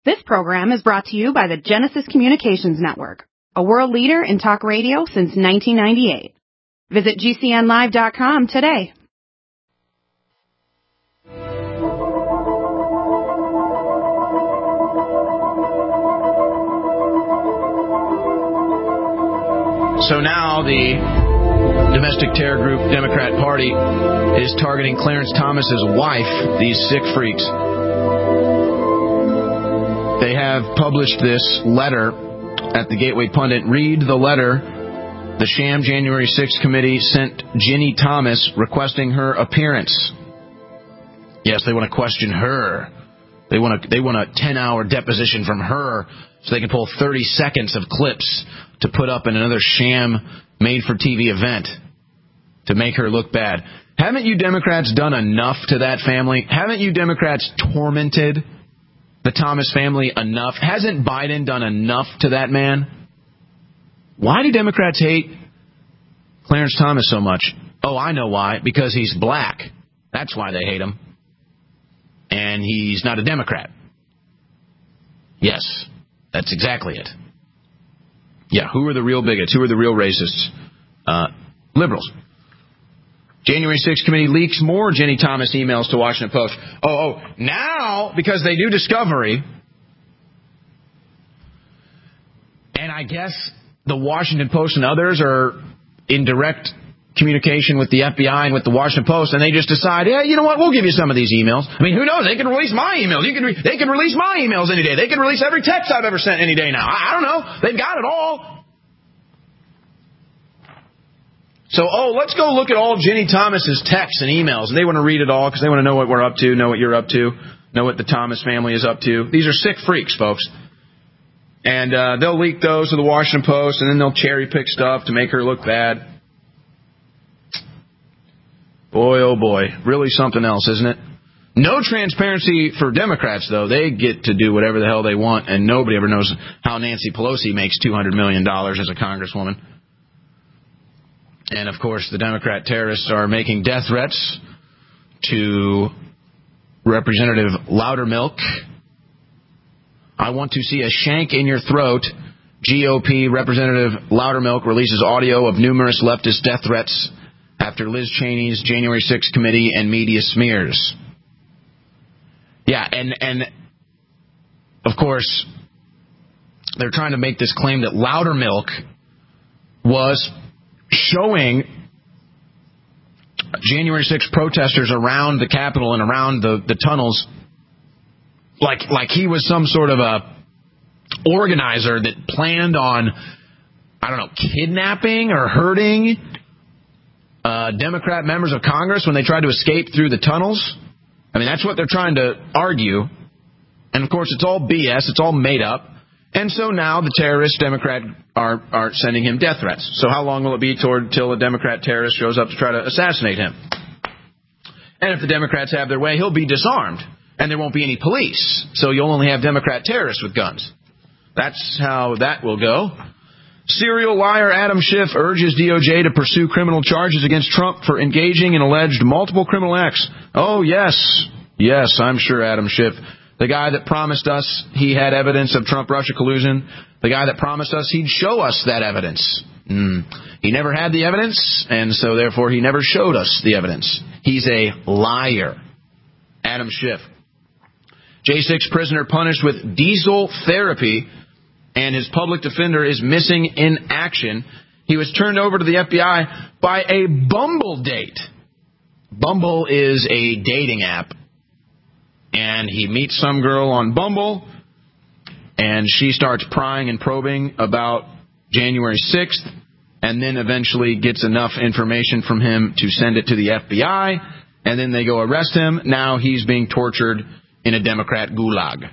This program is brought to you by the Genesis Communications Network, a world leader in talk radio since 1998. Visit GCNlive.com today. So now the domestic terror group Democrat Party is targeting Clarence Thomas's wife, these sick freaks. They have published this letter at the Gateway Pundit. Read the letter the sham January 6th committee sent Ginny Thomas requesting her appearance. Yes, they want to question her. They want a 10-hour deposition from her so they can pull 30 seconds of clips to put up in another sham made-for-TV event to make her look bad. Haven't you Democrats done enough to that family? Haven't you Democrats tormented the Thomas family enough? Hasn't Biden done enough to that man? Why do Democrats hate Clarence Thomas so much? Oh, I know why. Because he's black. That's why they hate him. And he's not a Democrat. Yes, that's exactly it. Yeah, who are the real bigots? Who are the real racists? Liberals. January 6th committee leaks more Ginny Thomas emails to Washington Post. Now, because they do discovery, and I guess the Washington Post and others are in direct communication with the FBI and with the Washington Post, and they just decide, yeah, you know what, we'll give you some of these emails. I mean, who knows? They can release my emails. They can release my emails any day. They can release every text I've ever sent any day now. I don't know. They've got it all. So, let's go look at all Ginny Thomas's texts and emails. And they want to read it all because they want to know what we're up to, know what you're up to, know what the Thomas family is up to. These are sick freaks, folks. And they'll leak those to the Washington Post, and then they'll cherry pick stuff to make her look bad. Boy, oh boy. Really something else, isn't it? No transparency for Democrats, though. They get to do whatever the hell they want, and nobody ever knows how Nancy Pelosi makes $200 million as a congresswoman. And, of course, the Democrat terrorists are making death threats to Representative Loudermilk. I want to see a shank in your throat. GOP Representative Loudermilk releases audio of numerous leftist death threats after Liz Cheney's January 6th committee and media smears. Yeah, and of course, they're trying to make this claim that Loudermilk was showing January 6th protesters around the Capitol and around the tunnels like he was some sort of a organizer that planned on, I don't know, kidnapping or hurting Democrat members of Congress when they tried to escape through the tunnels. I mean, that's what they're trying to argue. And, of course, it's all BS. It's all made up. And so now the terrorist Democrat are sending him death threats. So how long will it be till a Democrat terrorist shows up to try to assassinate him? And if the Democrats have their way, he'll be disarmed. And there won't be any police. So you'll only have Democrat terrorists with guns. That's how that will go. Serial liar Adam Schiff urges DOJ to pursue criminal charges against Trump for engaging in alleged multiple criminal acts. Oh, yes. Yes, I'm sure Adam Schiff. The guy that promised us he had evidence of Trump-Russia collusion. The guy that promised us he'd show us that evidence. He never had the evidence, and so therefore he never showed us the evidence. He's a liar. Adam Schiff. J6 prisoner punished with diesel therapy, and his public defender is missing in action. He was turned over to the FBI by a Bumble date. Bumble is a dating app. And he meets some girl on Bumble, and she starts prying and probing about January 6th, and then eventually gets enough information from him to send it to the FBI, and then they go arrest him. Now he's being tortured in a Democrat gulag.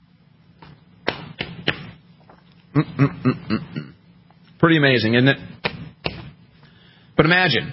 Pretty amazing, isn't it? But imagine,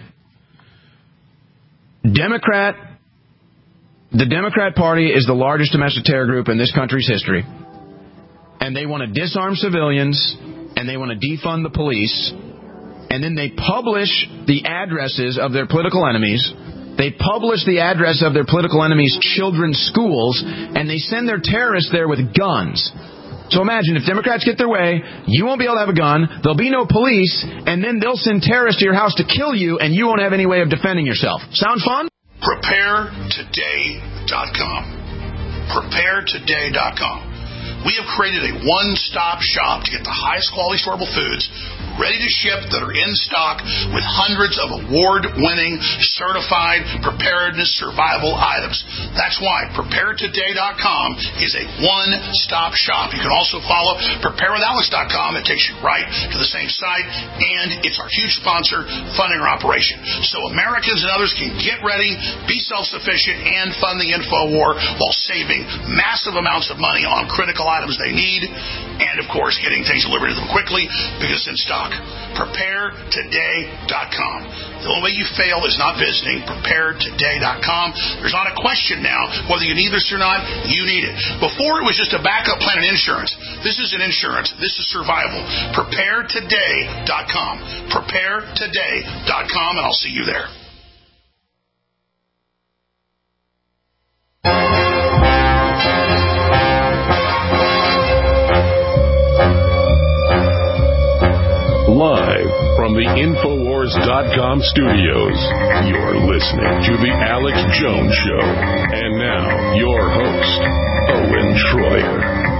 the Democrat Party is the largest domestic terror group in this country's history. And they want to disarm civilians, and they want to defund the police, and then they publish the addresses of their political enemies, They publish the address of their political enemies' children's schools, and they send their terrorists there with guns. So imagine if Democrats get their way, you won't be able to have a gun, there'll be no police, and then they'll send terrorists to your house to kill you, and you won't have any way of defending yourself. Sound fun? PrepareToday.com. PrepareToday.com. We have created a one-stop shop to get the highest quality storable foods ready to ship that are in stock with hundreds of award-winning, certified preparedness survival items. That's why PrepareToday.com is a one-stop shop. You can also follow PrepareWithAlex.com. It takes you right to the same site, and it's our huge sponsor funding our operation. So Americans and others can get ready, be self-sufficient, and fund the info war while saving massive amounts of money on critical items they need, and, of course, getting things delivered to them quickly because it's in stock. PrepareToday.com. The only way you fail is not visiting PrepareToday.com. There's not a question now whether you need this or not. You need it. Before, it was just a backup plan in insurance. This isn't insurance. This is survival. PrepareToday.com. PrepareToday.com, and I'll see you there. Live from the Infowars.com studios, you're listening to The Alex Jones Show. And now, your host, Owen Schroyer.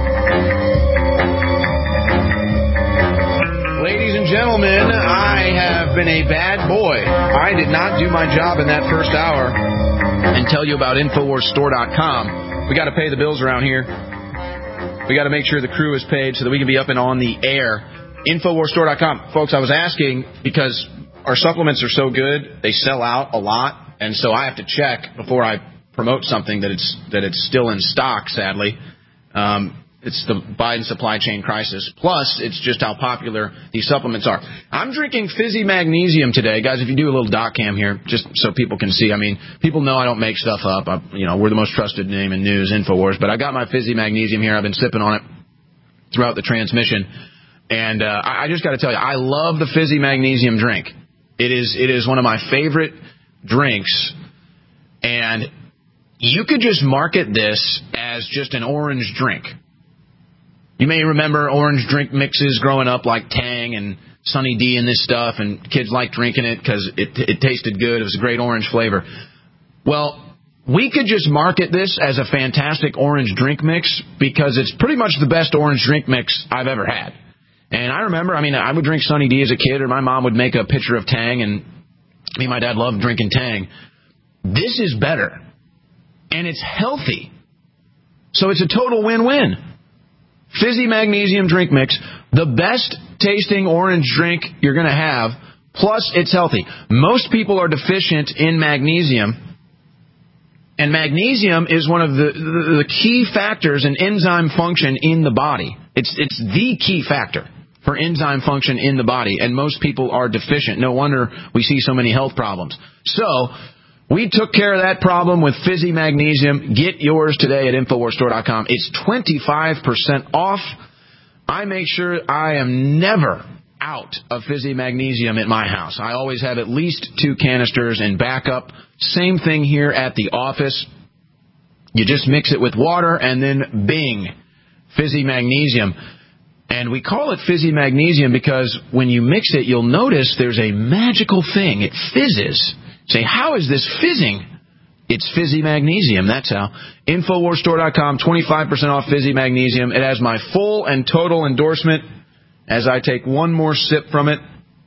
Ladies and gentlemen, I have been a bad boy. I did not do my job in that first hour and tell you about InfoWarsStore.com. We got to pay the bills around here. We got to make sure the crew is paid so that we can be up and on the air. InfoWarsStore.com. Folks, I was asking because our supplements are so good, they sell out a lot, and so I have to check before I promote something that it's still in stock, sadly. It's the Biden supply chain crisis. Plus, it's just how popular these supplements are. I'm drinking Fizzy Magnesium today. Guys, if you do a little dot cam here, just so people can see. I mean, people know I don't make stuff up. We're the most trusted name in news, InfoWars. But I got my Fizzy Magnesium here. I've been sipping on it throughout the transmission. And I just got to tell you, I love the Fizzy Magnesium drink. It is one of my favorite drinks. And you could just market this as just an orange drink. You may remember orange drink mixes growing up like Tang and Sunny D and this stuff, and kids liked drinking it because it tasted good. It was a great orange flavor. Well, we could just market this as a fantastic orange drink mix because it's pretty much the best orange drink mix I've ever had. And I remember, I would drink Sunny D as a kid, or my mom would make a pitcher of Tang, and me and my dad loved drinking Tang. This is better, and it's healthy. So it's a total win-win. Fizzy Magnesium drink mix, the best tasting orange drink you're going to have, plus it's healthy. Most people are deficient in magnesium, and magnesium is one of the key factors in enzyme function in the body. It's the key factor for enzyme function in the body, and most people are deficient. No wonder we see so many health problems. So we took care of that problem with Fizzy Magnesium. Get yours today at InfoWarsStore.com. It's 25% off. I make sure I am never out of Fizzy Magnesium at my house. I always have at least 2 canisters in backup. Same thing here at the office. You just mix it with water, and then bing, Fizzy Magnesium. And we call it Fizzy Magnesium because when you mix it, you'll notice there's a magical thing. It fizzes. Say, how is this fizzing? It's Fizzy Magnesium. That's how. InfoWarsStore.com, 25% off Fizzy Magnesium. It has my full and total endorsement as I take one more sip from it.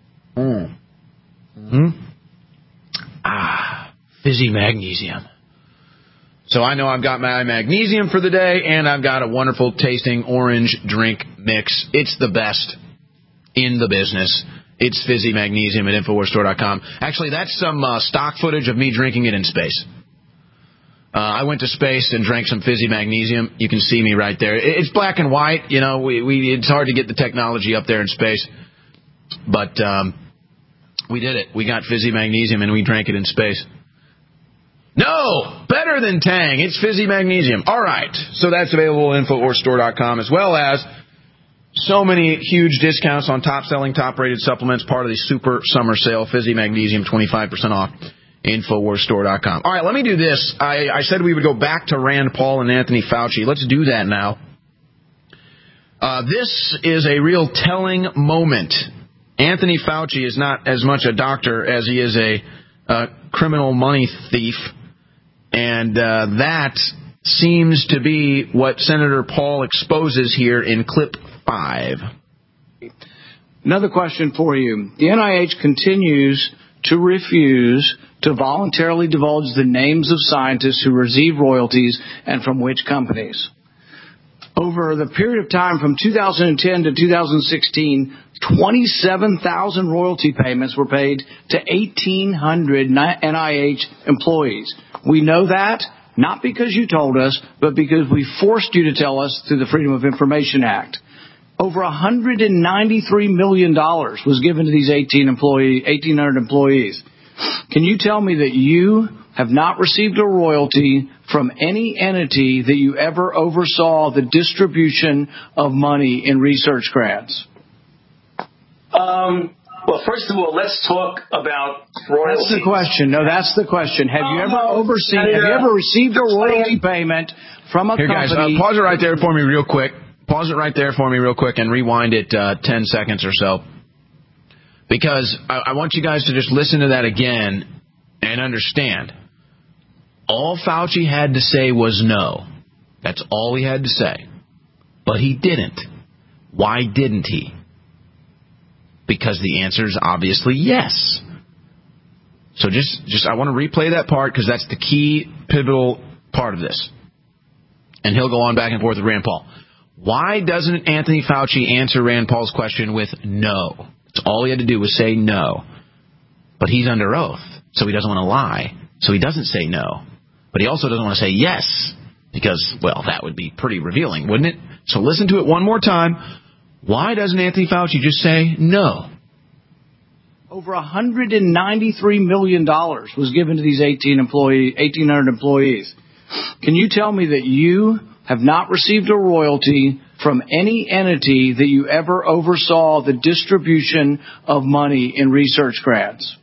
Fizzy Magnesium. So I know I've got my magnesium for the day, and I've got a wonderful tasting orange drink mix. It's the best in the business. It's Fizzy Magnesium at InfoWarsStore.com. Actually, that's some stock footage of me drinking it in space. I went to space and drank some Fizzy Magnesium. You can see me right there. It's black and white. It's hard to get the technology up there in space. But we did it. We got Fizzy Magnesium, and we drank it in space. No! Better than Tang. It's Fizzy Magnesium. All right. So that's available at InfoWarsStore.com, as well as so many huge discounts on top-selling, top-rated supplements, part of the Super Summer Sale. Fizzy Magnesium, 25% off. InfoWarsStore.com. All right, let me do this. I said we would go back to Rand Paul and Anthony Fauci. Let's do that now. This is a real telling moment. Anthony Fauci is not as much a doctor as he is a criminal money thief, and that seems to be what Senator Paul exposes here in clip 5. Another question for you. The NIH continues to refuse to voluntarily divulge the names of scientists who receive royalties and from which companies. Over the period of time from 2010 to 2016, 27,000 royalty payments were paid to 1,800 NIH employees. We know that not because you told us, but because we forced you to tell us through the Freedom of Information Act. Over $193 million was given to these 1,800 employees. Can you tell me that you have not received a royalty from any entity that you ever oversaw the distribution of money in research grants? Well, first of all, let's talk about royalties. That's the question. No, that's the question. Have you ever received a royalty payment from a company? Guys, pause it right there for me real quick. Pause it right there for me real quick and rewind it 10 seconds or so. Because I want you guys to just listen to that again and understand. All Fauci had to say was no. That's all he had to say. But he didn't. Why didn't he? Because the answer is obviously yes. So just I want to replay that part because that's the key pivotal part of this. And he'll go on back and forth with Rand Paul. Why doesn't Anthony Fauci answer Rand Paul's question with no? That's all he had to do was say no. But he's under oath, so he doesn't want to lie. So he doesn't say no. But he also doesn't want to say yes because, well, that would be pretty revealing, wouldn't it? So listen to it one more time. Why doesn't Anthony Fauci just say no? Over $193 million was given to these 1,800 employees. Can you tell me that you have not received a royalty from any entity that you ever oversaw the distribution of money in research grants?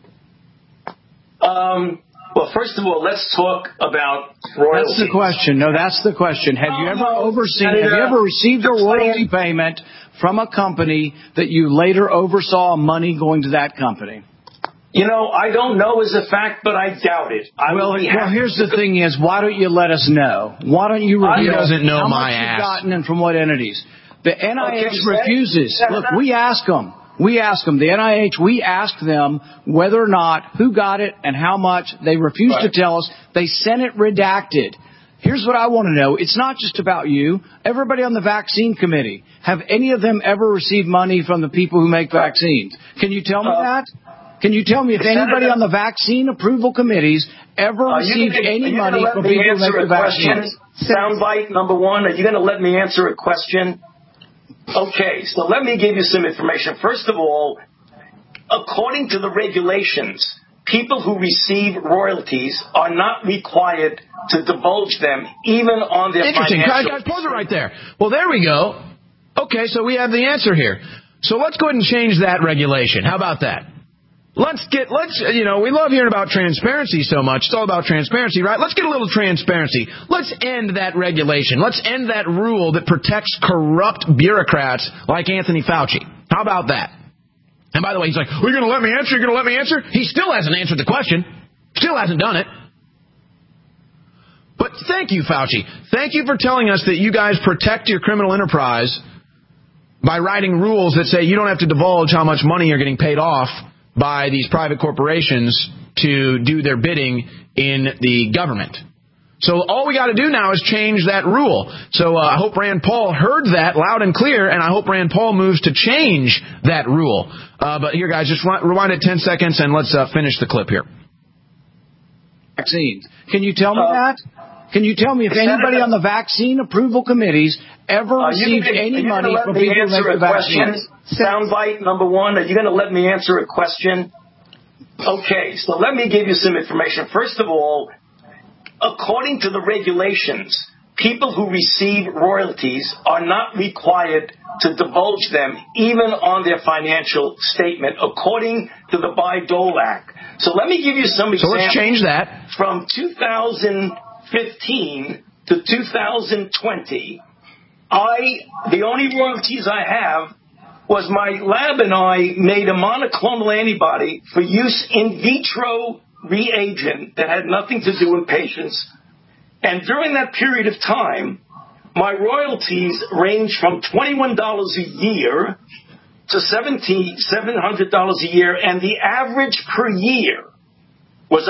Well, first of all, let's talk about royalties. That's the question. No, that's the question. Have you ever received a royalty payment from a company that you later oversaw money going to that company? You know, I don't know as a fact, but I doubt it. Well, here's the thing is, why don't you let us know? Why don't you reveal how much you've gotten and from what entities? The NIH refuses. Look, we ask them. The NIH, we asked them whether or not, who got it and how much. They refused to tell us. They sent it redacted. Here's what I want to know. It's not just about you. Everybody on the vaccine committee, have any of them ever received money from the people who make vaccines? Can you tell me that? Can you tell me if anybody on the vaccine approval committees ever received any money from people who make the vaccines? Soundbite number one, are you going to let me answer a question? Okay, so let me give you some information. First of all, according to the regulations, people who receive royalties are not required to divulge them, even on their Interesting. financial... Guys, pause it right there. Well, there we go. Okay, so we have the answer here. So let's go ahead and change that regulation. How about that? We love hearing about transparency so much. It's all about transparency, right? Let's get a little transparency. Let's end that regulation. Let's end that rule that protects corrupt bureaucrats like Anthony Fauci. How about that? And by the way, he's like, "Are you going to let me answer? You're going to let me answer?" He still hasn't answered the question. Still hasn't done it. But thank you, Fauci. Thank you for telling us that you guys protect your criminal enterprise by writing rules that say you don't have to divulge how much money you're getting paid off by these private corporations to do their bidding in the government. So all we got to do now is change that rule. So I hope Rand Paul heard that loud and clear, and I hope Rand Paul moves to change that rule. But here, guys, just rewind it 10 seconds, and let's finish the clip here. Vaccines. Can you tell me that? Can you tell me if anybody on the vaccine approval committees ever received any money from people who make the vaccines? Soundbite number one, are you going to let me answer a question? Okay, so let me give you some information. First of all, according to the regulations, people who receive royalties are not required to divulge them, even on their financial statement, according to the Bayh-Dole Act. So let me give you some examples. So let's change that. From 2015 to 2020, the only royalties I have was my lab and I made a monoclonal antibody for use in vitro reagent that had nothing to do in patients. And during that period of time, my royalties ranged from $21 a year to $700 a year, and the average per year was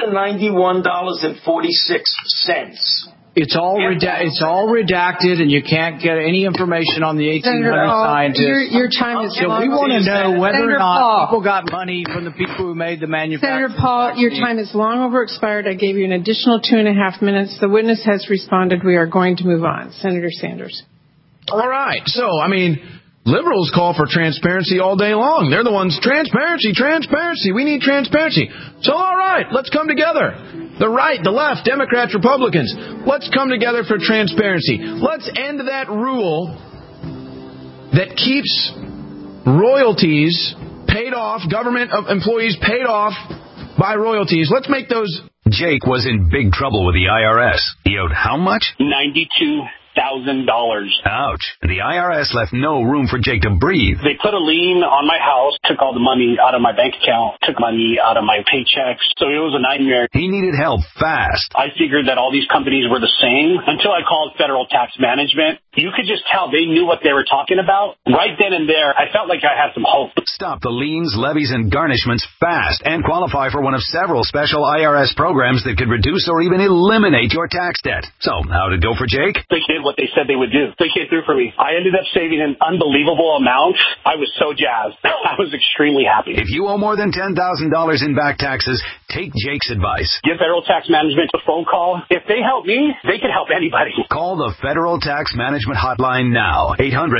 $191.46. It's all redacted, and you can't get any information on the 1,800 scientists. Your time is long. We want to know whether Senator or not Paul. people got money from the people who made the manufacturing. Senator Paul, your time is long over expired. I gave you an additional 2.5 minutes. The witness has responded. We are going to move on. Senator Sanders. All right. So, liberals call for transparency all day long. They're the ones, transparency. We need transparency. So, all right, let's come together. The right, the left, Democrats, Republicans, let's come together for transparency. Let's end that rule that keeps royalties paid off, government employees paid off by royalties. Let's make those. Jake was in big trouble with the IRS. He owed how much? $92,000. Ouch. The IRS left no room for Jake to breathe. They put a lien on my house, took all the money out of my bank account, took money out of my paychecks. So it was a nightmare. He needed help fast. I figured that all these companies were the same until I called Federal Tax Management. You could just tell they knew what they were talking about. Right then and there, I felt like I had some hope. Stop the liens, levies, and garnishments fast and qualify for one of several special IRS programs that could reduce or even eliminate your tax debt. So, how'd it go for Jake? They did what they said they would do. They came through for me. I ended up saving an unbelievable amount. I was so jazzed. I was extremely happy. If you owe more than $10,000 in back taxes, take Jake's advice. Give Federal Tax Management a phone call. If they help me, they can help anybody. Call the Federal Tax Management Hotline now.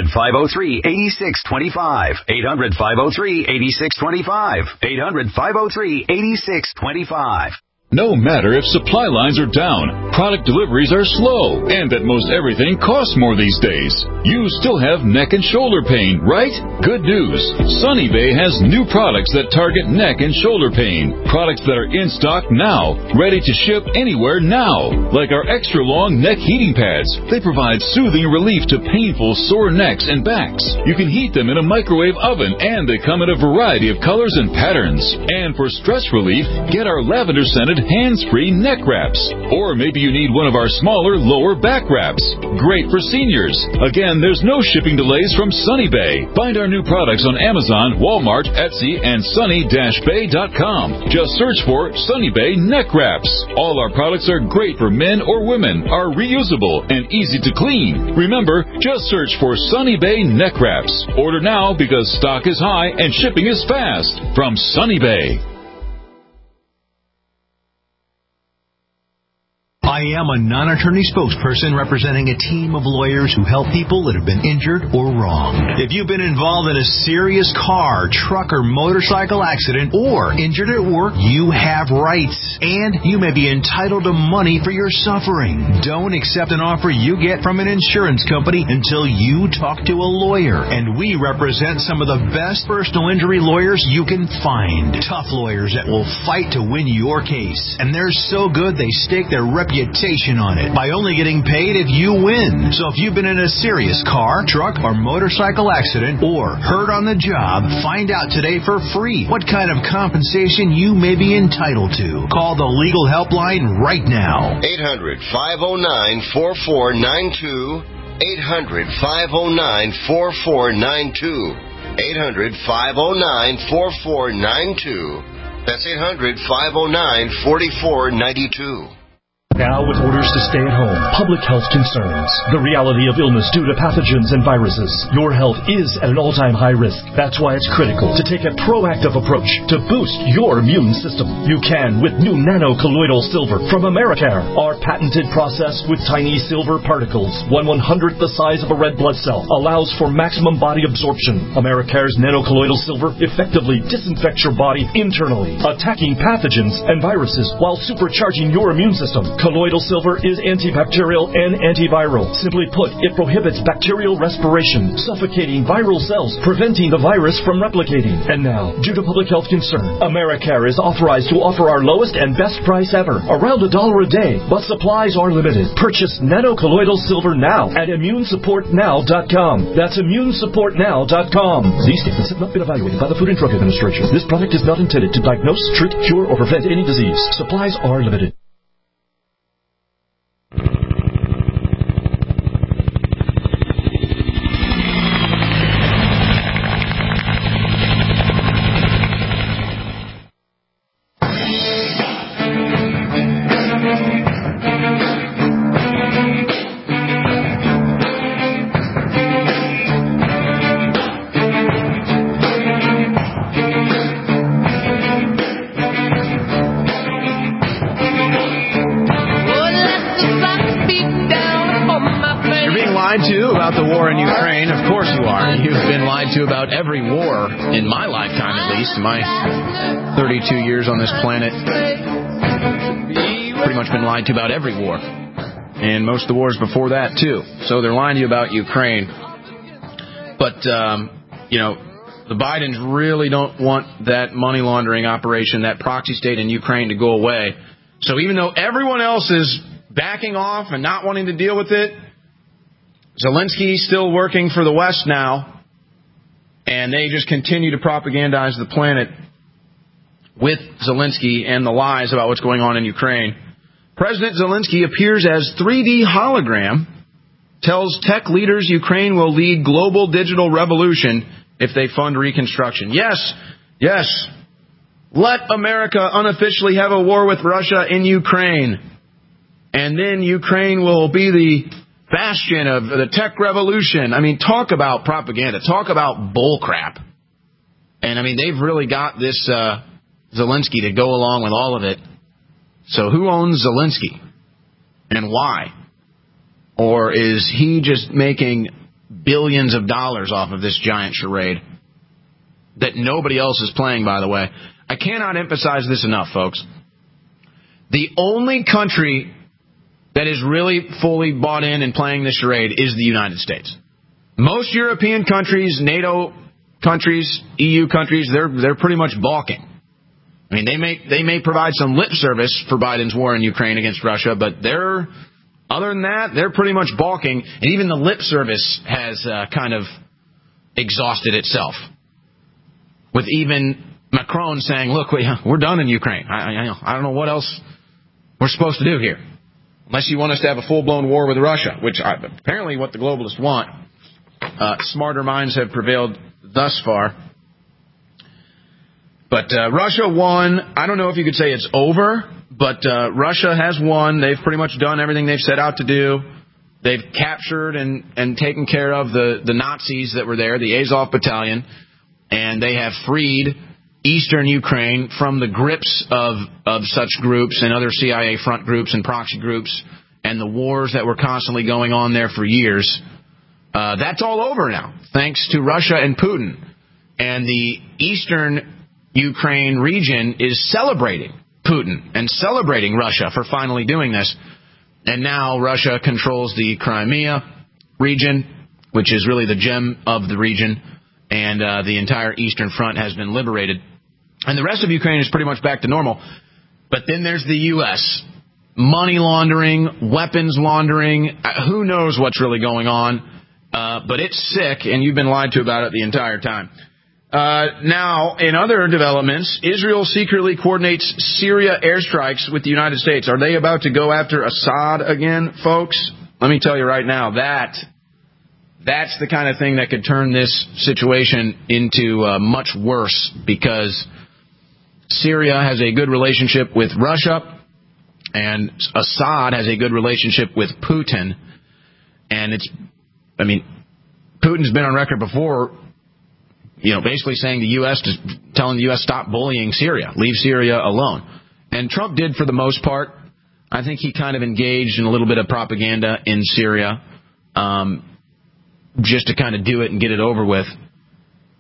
800-503-8625. 800-503-8625. 800-503-8625. No matter if supply lines are down, product deliveries are slow, and that most everything costs more these days, you still have neck and shoulder pain, right? Good news. Sunny Bay has new products that target neck and shoulder pain. Products that are in stock now, ready to ship anywhere now. Like our extra long neck heating pads. They provide soothing relief to painful sore necks and backs. You can heat them in a microwave oven, and they come in a variety of colors and patterns. And for stress relief, get our lavender scented hands-free neck wraps. Or maybe you need one of our smaller lower back wraps. Great for seniors. Again, there's no shipping delays from Sunny Bay. Find our new products on Amazon, Walmart, Etsy, and sunny-bay.com. Just search for Sunny Bay neck wraps. All our products are great for men or women, are reusable, and easy to clean. Remember, just search for Sunny Bay neck wraps. Order now because stock is high and shipping is fast. From Sunny Bay. I am a non-attorney spokesperson representing a team of lawyers who help people that have been injured or wronged. If you've been involved in a serious car, truck, or motorcycle accident or injured at work, you have rights, and you may be entitled to money for your suffering. Don't accept an offer you get from an insurance company until you talk to a lawyer, and we represent some of the best personal injury lawyers you can find. Tough lawyers that will fight to win your case, and they're so good they stake their reputation on it by only getting paid if you win. So if you've been in a serious car, truck, or motorcycle accident or hurt on the job, find out today for free what kind of compensation you may be entitled to. Call the legal helpline right now. 800-509-4492. 800-509-4492. 800-509-4492. That's 800-509-4492. Now, with orders to stay at home, public health concerns, the reality of illness due to pathogens and viruses, your health is at an all-time high risk. That's why it's critical to take a proactive approach to boost your immune system. You can with new nano-colloidal silver from Americare. Our patented process with tiny silver particles, 1/100th the size of a red blood cell, allows for maximum body absorption. Americare's nano-colloidal silver effectively disinfects your body internally, attacking pathogens and viruses while supercharging your immune system. Colloidal silver is antibacterial and antiviral. Simply put, it prohibits bacterial respiration, suffocating viral cells, preventing the virus from replicating. And now, due to public health concern, Americare is authorized to offer our lowest and best price ever, around $1 a day, but supplies are limited. Purchase nanocolloidal silver now at immunesupportnow.com. That's immunesupportnow.com. These statements have not been evaluated by the Food and Drug Administration. This product is not intended to diagnose, treat, cure, or prevent any disease. Supplies are limited. About every war in my lifetime, at least, in my 32 years on this planet, pretty much been lied to about every war, and most of the wars before that too. So they're lying to you about Ukraine, but the Bidens really don't want that money laundering operation, that proxy state in Ukraine, to go away. So even though everyone else is backing off and not wanting to deal with it, Zelensky's still working for the West now. And they just continue to propagandize the planet with Zelensky and the lies about what's going on in Ukraine. President Zelensky appears as 3D hologram, tells tech leaders Ukraine will lead global digital revolution if they fund reconstruction. Yes, let America unofficially have a war with Russia in Ukraine. And then Ukraine will be the bastion of the tech revolution. I mean, talk about propaganda. Talk about bullcrap. And, I mean, they've really got this Zelensky to go along with all of it. So who owns Zelensky? And why? Or is he just making billions of dollars off of this giant charade that nobody else is playing, by the way? I cannot emphasize this enough, folks. The only country that is really fully bought in and playing this charade is the United States. Most European countries, NATO countries, EU countries, they're pretty much balking. I mean, they may provide some lip service for Biden's war in Ukraine against Russia, but other than that, they're pretty much balking. And even the lip service has kind of exhausted itself, with even Macron saying, "Look, we're done in Ukraine. I don't know what else we're supposed to do here." Unless you want us to have a full-blown war with Russia, which apparently what the globalists want. Smarter minds have prevailed thus far. But Russia won. I don't know if you could say it's over, but Russia has won. They've pretty much done everything they've set out to do. They've captured and taken care of the Nazis that were there, the Azov Battalion, and they have freed eastern Ukraine from the grips of such groups and other CIA front groups and proxy groups and the wars that were constantly going on there for years. That's all over now, thanks to Russia and Putin. And the eastern Ukraine region is celebrating Putin and celebrating Russia for finally doing this. And now Russia controls the Crimea region, which is really the gem of the region. And the entire Eastern Front has been liberated. And the rest of Ukraine is pretty much back to normal. But then there's the U.S. Money laundering, weapons laundering. Who knows what's really going on? But it's sick, and you've been lied to about it the entire time. Now, in other developments, Israel secretly coordinates Syria airstrikes with the United States. Are they about to go after Assad again, folks? Let me tell you right now, that's the kind of thing that could turn this situation into much worse, because Syria has a good relationship with Russia, and Assad has a good relationship with Putin. And Putin's been on record before, basically saying the U.S., telling the U.S. stop bullying Syria, leave Syria alone. And Trump did for the most part. I think he kind of engaged in a little bit of propaganda in Syria, just to kind of do it and get it over with.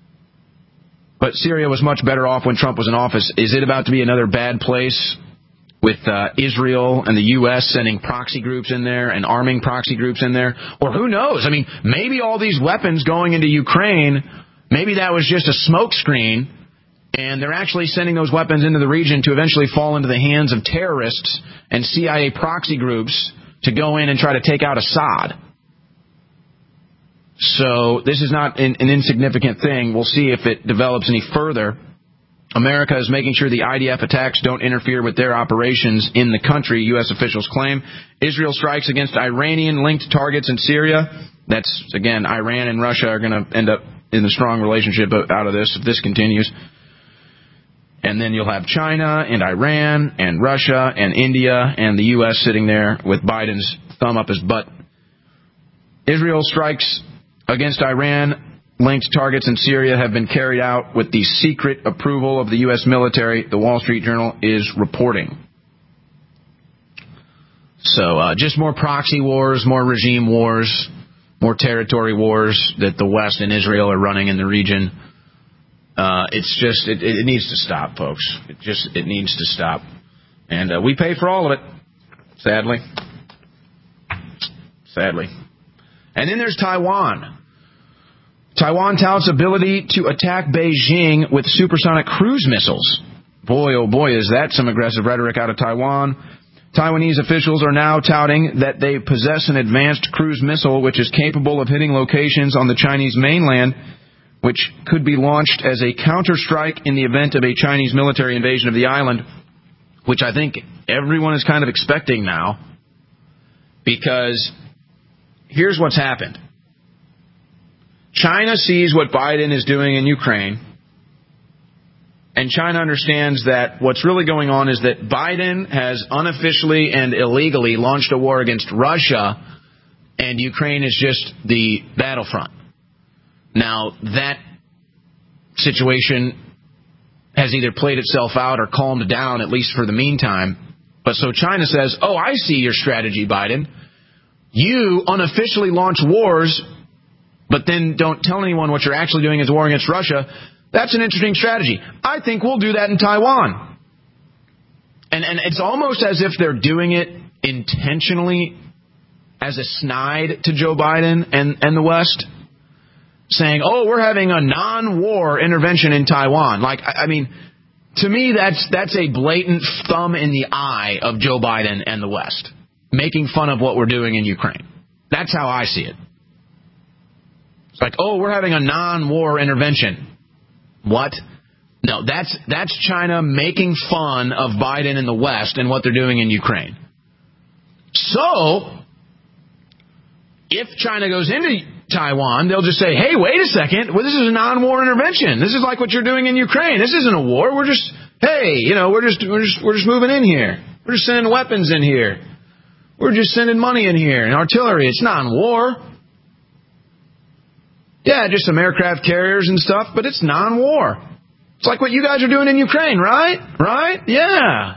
But Syria was much better off when Trump was in office. Is it about to be another bad place with Israel and the U.S. sending proxy groups in there and arming proxy groups in there. Or who knows? I mean, maybe all these weapons going into Ukraine, maybe that was just a smokescreen, and they're actually sending those weapons into the region to eventually fall into the hands of terrorists and CIA proxy groups to go in and try to take out Assad. So this is not an insignificant thing. We'll see if it develops any further. America is making sure the IDF attacks don't interfere with their operations in the country, U.S. officials claim. Israel strikes against Iranian-linked targets in Syria. That's, again, Iran and Russia are going to end up in a strong relationship out of this if this continues. And then you'll have China and Iran and Russia and India and the U.S. sitting there with Biden's thumb up his butt. Israel strikes against Iran-linked targets in Syria have been carried out with the secret approval of the U.S. military, the Wall Street Journal is reporting. So just more proxy wars, more regime wars, more territory wars that the West and Israel are running in the region. It's just, it needs to stop, folks. It needs to stop. And we pay for all of it, sadly. And then there's Taiwan. Taiwan touts ability to attack Beijing with supersonic cruise missiles. Boy, oh boy, is that some aggressive rhetoric out of Taiwan. Taiwanese officials are now touting that they possess an advanced cruise missile which is capable of hitting locations on the Chinese mainland, which could be launched as a counterstrike in the event of a Chinese military invasion of the island, which I think everyone is kind of expecting now, because here's what's happened. China sees what Biden is doing in Ukraine, and China understands that what's really going on is that Biden has unofficially and illegally launched a war against Russia, and Ukraine is just the battlefront. Now, that situation has either played itself out or calmed down, at least for the meantime. But so China says, oh, I see your strategy, Biden. You unofficially launch wars, but then don't tell anyone what you're actually doing is war against Russia. That's an interesting strategy. I think we'll do that in Taiwan. And it's almost as if they're doing it intentionally as a snide to Joe Biden and the West, saying, oh, we're having a non-war intervention in Taiwan. Like, I mean, to me, that's a blatant thumb in the eye of Joe Biden and the West, making fun of what we're doing in Ukraine. That's how I see it. It's like, oh, we're having a non-war intervention. What? No, that's China making fun of Biden and the West and what they're doing in Ukraine. So, if China goes into Taiwan, they'll just say, hey, wait a second, well, this is a non-war intervention. This is like what you're doing in Ukraine. This isn't a war. We're just, hey, we're just moving in here. We're just sending weapons in here. We're just sending money in here and artillery. It's non-war. Yeah, just some aircraft carriers and stuff, but it's non-war. It's like what you guys are doing in Ukraine, right? Right? Yeah.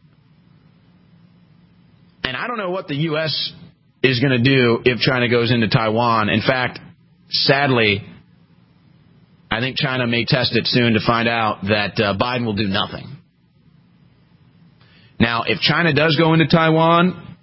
And I don't know what the U.S. is going to do if China goes into Taiwan. In fact, sadly, I think China may test it soon to find out that Biden will do nothing. Now, if China does go into Taiwan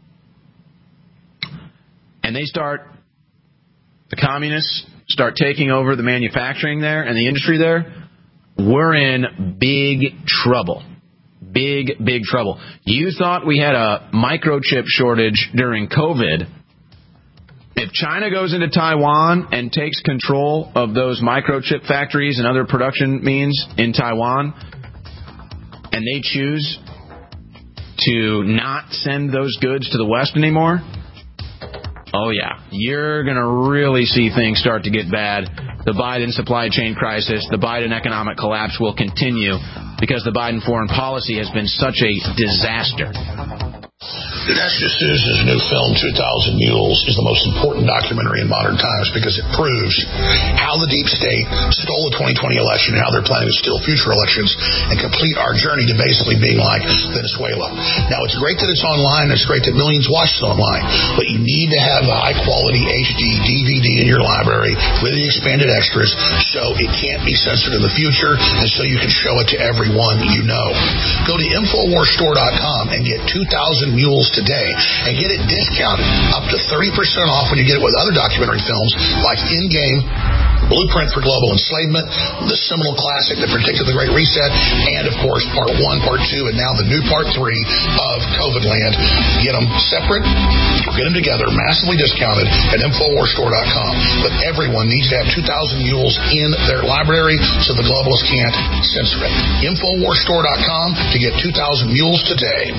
and the communists start taking over the manufacturing there and the industry there, we're in big trouble. Big, big trouble. You thought we had a microchip shortage during COVID. If China goes into Taiwan and takes control of those microchip factories and other production means in Taiwan, and they choose to not send those goods to the West anymore, oh yeah, you're going to really see things start to get bad. The Biden supply chain crisis, the Biden economic collapse will continue because the Biden foreign policy has been such a disaster. Dinesh D'Souza's new film, 2,000 Mules, is the most important documentary in modern times because it proves how the deep state stole the 2020 election and how they're planning to steal future elections and complete our journey to basically being like Venezuela. Now, it's great that it's online. It's great that millions watch it online. But you need to have a high-quality HD DVD in your library with the expanded extras so it can't be censored in the future and so you can show it to everyone you know. Go to InfoWarsStore.com and get 2,000 Mules today and get it discounted up to 30% off when you get it with other documentary films like In Game, Blueprint for Global Enslavement, the seminal classic that predicted the Great Reset, and of course Part 1, Part 2, and now the new Part 3 of COVID Land. Get them separate or get them together, massively discounted at InfoWarsStore.com. But everyone needs to have 2,000 Mules in their library so the globalists can't censor it. InfoWarsStore.com to get 2,000 Mules today.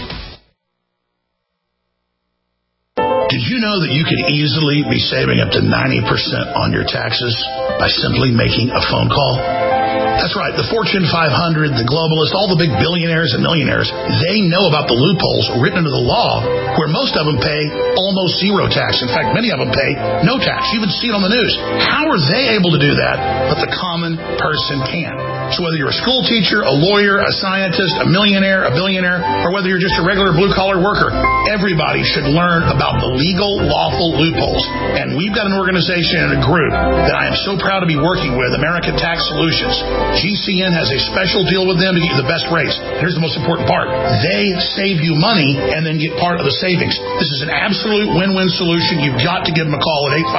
Did you know that you could easily be saving up to 90% on your taxes by simply making a phone call? That's right. The Fortune 500, the globalists, all the big billionaires and millionaires, they know about the loopholes written into the law where most of them pay almost zero tax. In fact, many of them pay no tax. You even see it on the news. How are they able to do that, but the common person can't? So whether you're a school teacher, a lawyer, a scientist, a millionaire, a billionaire, or whether you're just a regular blue-collar worker, everybody should learn about the legal, lawful loopholes. And we've got an organization and a group that I am so proud to be working with, American Tax Solutions. GCN has a special deal with them to get you the best rates. Here's the most important part. They save you money and then get part of the savings. This is an absolute win-win solution. You've got to give them a call at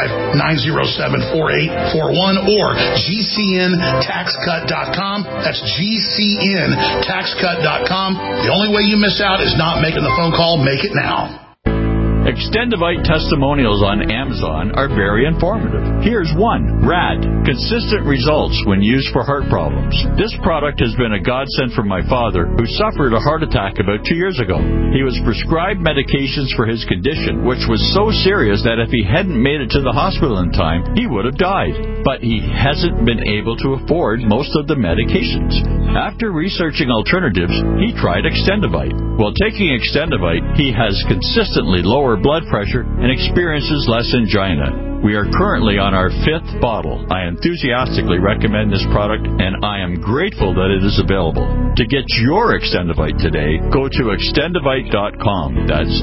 855-907-4841 or GCNTaxCut.com. That's GCNTaxCut.com. The only way you miss out is not making the phone call. Make it now. Extendivite testimonials on Amazon are very informative. Here's one. RAD. Consistent results when used for heart problems. This product has been a godsend for my father, who suffered a heart attack about 2 years ago. He was prescribed medications for his condition, which was so serious that if he hadn't made it to the hospital in time, he would have died. But he hasn't been able to afford most of the medications. After researching alternatives, he tried Extendivite. While taking Extendivite, he has consistently lower blood pressure and experiences less angina. We are currently on our 5th bottle. I enthusiastically recommend this product, and I am grateful that it is available. To get your Extendivite today, go to Extendivite.com. That's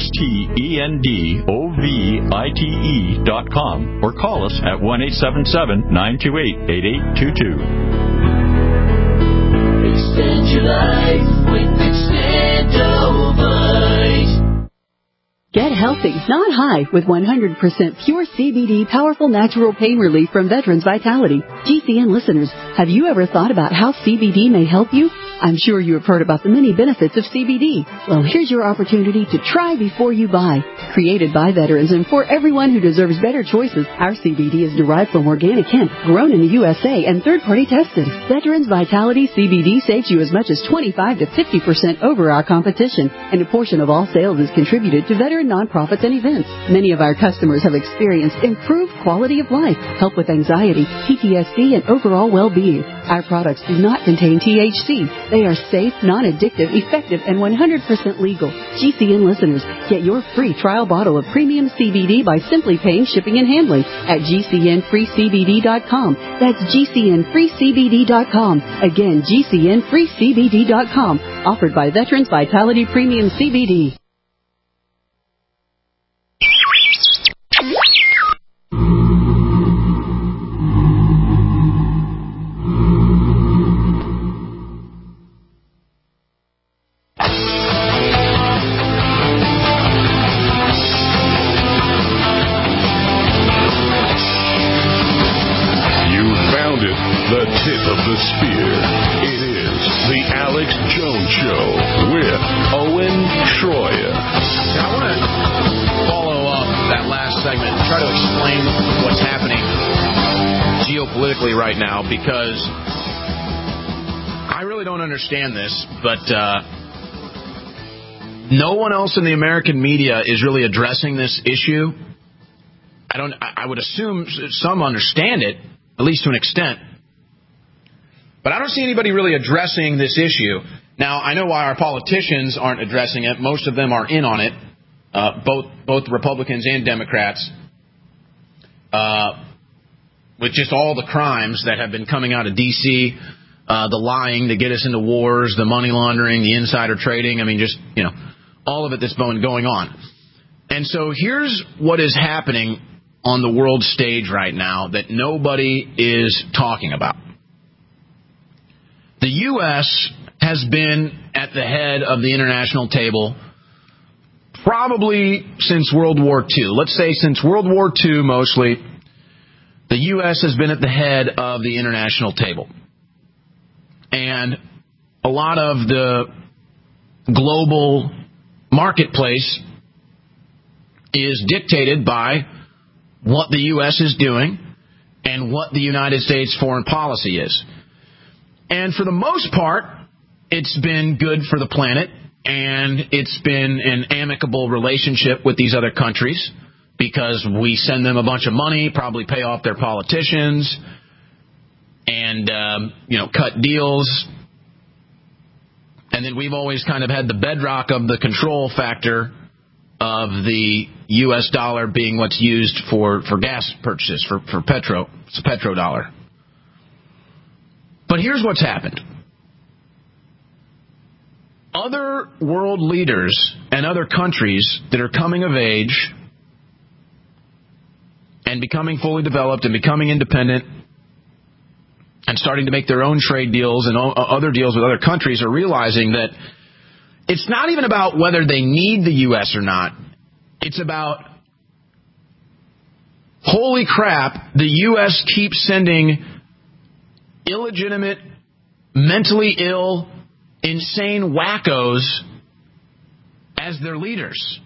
XTENDOVITE.com, or call us at 1-877-928-8822. Extend your life with Extendovite. Get healthy, not high, with 100% pure CBD powerful natural pain relief from Veterans Vitality. GCN listeners, have you ever thought about how CBD may help you? I'm sure you have heard about the many benefits of CBD. Well, here's your opportunity to try before you buy. Created by veterans and for everyone who deserves better choices, our CBD is derived from organic hemp, grown in the USA, and third-party tested. Veterans Vitality CBD saves you as much as 25 to 50% over our competition, and a portion of all sales is contributed to veteran nonprofits and events. Many of our customers have experienced improved quality of life, help with anxiety, PTSD, and overall well-being. Our products do not contain THC. They are safe, non-addictive, effective, and 100% legal. GCN listeners, get your free trial bottle of premium CBD by simply paying shipping and handling at GCNFreeCBD.com. That's GCNFreeCBD.com. Again, GCNFreeCBD.com. Offered by Veterans Vitality Premium CBD. The tip of the spear. It is the Alex Jones Show with Owen Schroyer. Now, I want to follow up that last segment and try to explain what's happening geopolitically right now, because I really don't understand this, but no one else in the American media is really addressing this issue. I would assume some understand it, at least to an extent. But I don't see anybody really addressing this issue. Now, I know why our politicians aren't addressing it. Most of them are in on it, both Republicans and Democrats, with just all the crimes that have been coming out of D.C., the lying to get us into wars, the money laundering, the insider trading. I mean, just, all of it that's been going on. And so here's what is happening on the world stage right now that nobody is talking about. The U.S. has been at the head of the international table probably since World War II. Let's say since World War II mostly, the U.S. has been at the head of the international table. And a lot of the global marketplace is dictated by what the U.S. is doing and what the United States foreign policy is. And for the most part, it's been good for the planet, and it's been an amicable relationship with these other countries because we send them a bunch of money, probably pay off their politicians, and, cut deals. And then we've always kind of had the bedrock of the control factor of the U.S. dollar being what's used for gas purchases, for petro. It's a petrodollar. But here's what's happened. Other world leaders and other countries that are coming of age and becoming fully developed and becoming independent and starting to make their own trade deals and other deals with other countries are realizing that it's not even about whether they need the U.S. or not. It's about, holy crap, the U.S. keeps sending illegitimate, mentally ill, insane wackos as their leaders.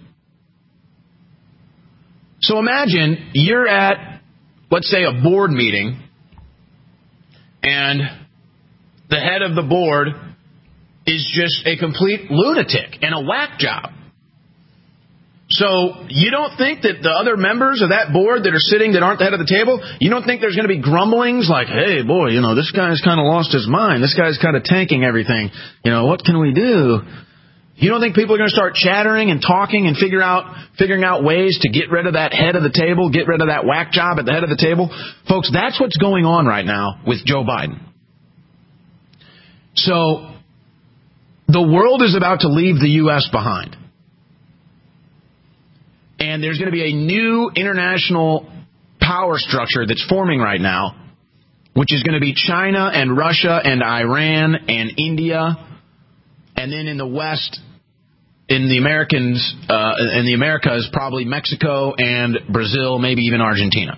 So imagine you're at, let's say, a board meeting, and the head of the board is just a complete lunatic and a whack job. So you don't think that the other members of that board that are sitting that aren't the head of the table, you don't think there's going to be grumblings like, hey, boy, this guy's kind of lost his mind. This guy's kind of tanking everything. What can we do? You don't think people are going to start chattering and talking and figuring out ways to get rid of that head of the table, get rid of that whack job at the head of the table? Folks, that's what's going on right now with Joe Biden. So the world is about to leave the U.S. behind. And there's going to be a new international power structure that's forming right now, which is going to be China and Russia and Iran and India. And then in the West, in the Americas, probably Mexico and Brazil, maybe even Argentina.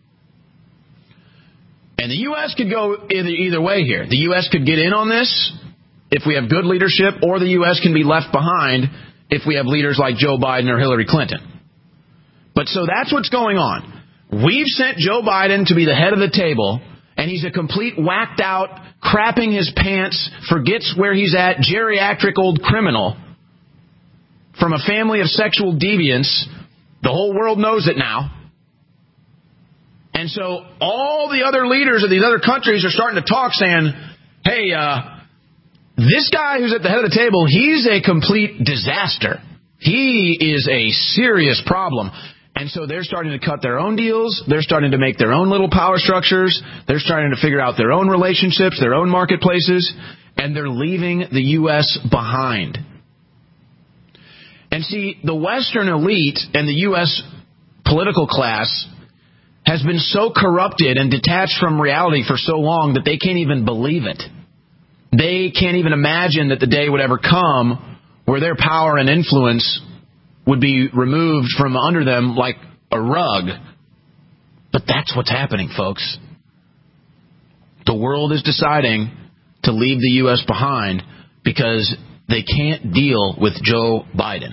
And the U.S. could go either way here. The U.S. could get in on this if we have good leadership, or the U.S. can be left behind if we have leaders like Joe Biden or Hillary Clinton. But so that's what's going on. We've sent Joe Biden to be the head of the table, and he's a complete whacked out, crapping his pants, forgets where he's at, geriatric old criminal from a family of sexual deviants. The whole world knows it now. And so all the other leaders of these other countries are starting to talk, saying, hey, this guy who's at the head of the table, he's a complete disaster. He is a serious problem. And so they're starting to cut their own deals. They're starting to make their own little power structures. They're starting to figure out their own relationships, their own marketplaces, and they're leaving the U.S. behind. And see, the Western elite and the U.S. political class has been so corrupted and detached from reality for so long that they can't even believe it. They can't even imagine that the day would ever come where their power and influence would be removed from under them like a rug. But that's what's happening, folks. The world is deciding to leave the U.S. behind because they can't deal with Joe Biden.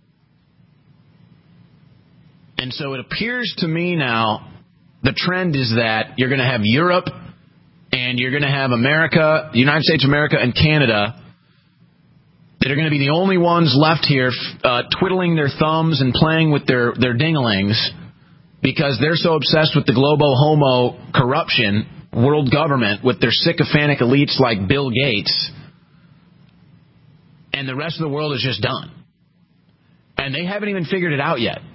And so it appears to me now the trend is that you're going to have Europe and you're going to have America, the United States of America and Canada, that are going to be the only ones left here twiddling their thumbs and playing with their dinglings because they're so obsessed with the globo homo corruption, world government, with their sycophantic elites like Bill Gates, and the rest of the world is just done. And they haven't even figured it out yet.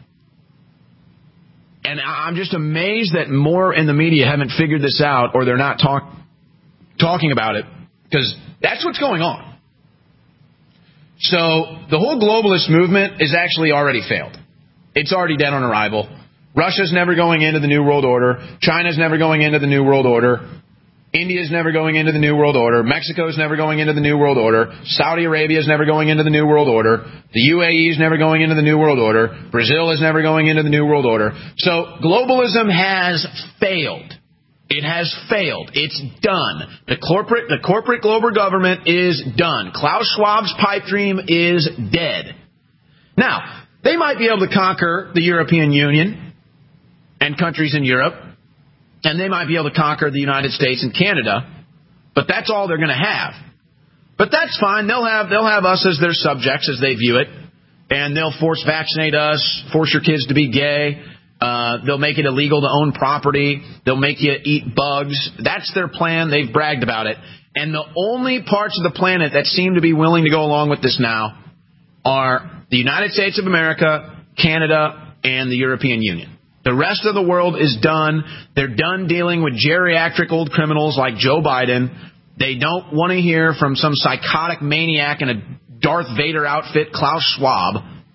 And I'm just amazed that more in the media haven't figured this out, or they're not talking about it, because that's what's going on. So the whole globalist movement is actually already failed. It's already dead on arrival. Russia's never going into the New World Order. China's never going into the New World Order. India's never going into the New World Order. Mexico's never going into the New World Order. Saudi Arabia's never going into the New World Order. The UAE's never going into the New World Order. Brazil is never going into the New World Order. So globalism has failed. It has failed. It's done. The corporate global government is done. Klaus Schwab's pipe dream is dead. Now, they might be able to conquer the European Union and countries in Europe, and they might be able to conquer the United States and Canada, but that's all they're going to have. But that's fine. They'll have us as their subjects as they view it, and they'll force vaccinate us, force your kids to be gay. They'll make it illegal to own property. They'll make you eat bugs. That's their plan. They've bragged about it. And the only parts of the planet that seem to be willing to go along with this now are the United States of America, Canada, and the European Union. The rest of the world is done. They're done dealing with geriatric old criminals like Joe Biden. They don't want to hear from some psychotic maniac in a Darth Vader outfit, Klaus Schwab.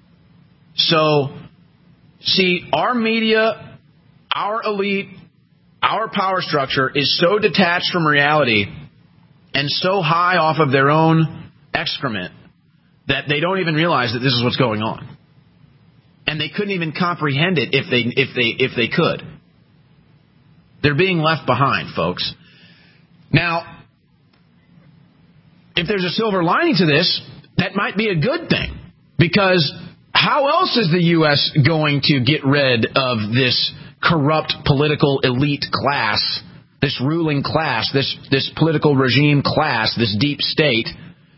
So, see, our media, our elite, our power structure is so detached from reality and so high off of their own excrement that they don't even realize that this is what's going on. And they couldn't even comprehend it if they could. They're being left behind, folks. Now, if there's a silver lining to this, that might be a good thing. Because how else is the U.S. going to get rid of this corrupt political elite class, this ruling class, this political regime class, this deep state,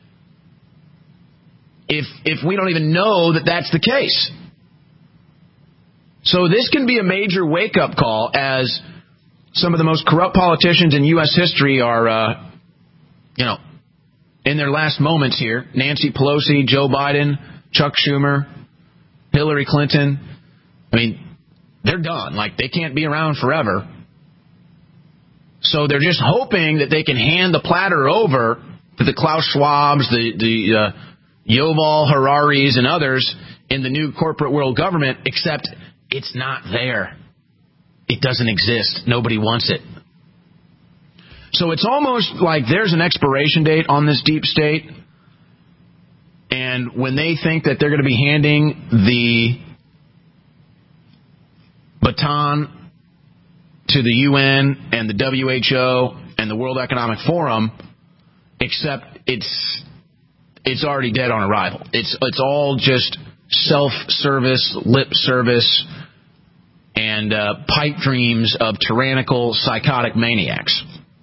if we don't even know that that's the case? So this can be a major wake-up call as some of the most corrupt politicians in U.S. history are, in their last moments here. Nancy Pelosi, Joe Biden, Chuck Schumer, Hillary Clinton. I mean, they're done. Like, they can't be around forever. So they're just hoping that they can hand the platter over to the Klaus Schwabs, the Yuval Hararis, and others in the new corporate world government, except it's not there. It doesn't exist. Nobody wants it. So it's almost like there's an expiration date on this deep state. And when they think that they're going to be handing the baton to the UN and the WHO and the World Economic Forum, except it's already dead on arrival. It's all just self-service, lip service, and pipe dreams of tyrannical, psychotic maniacs.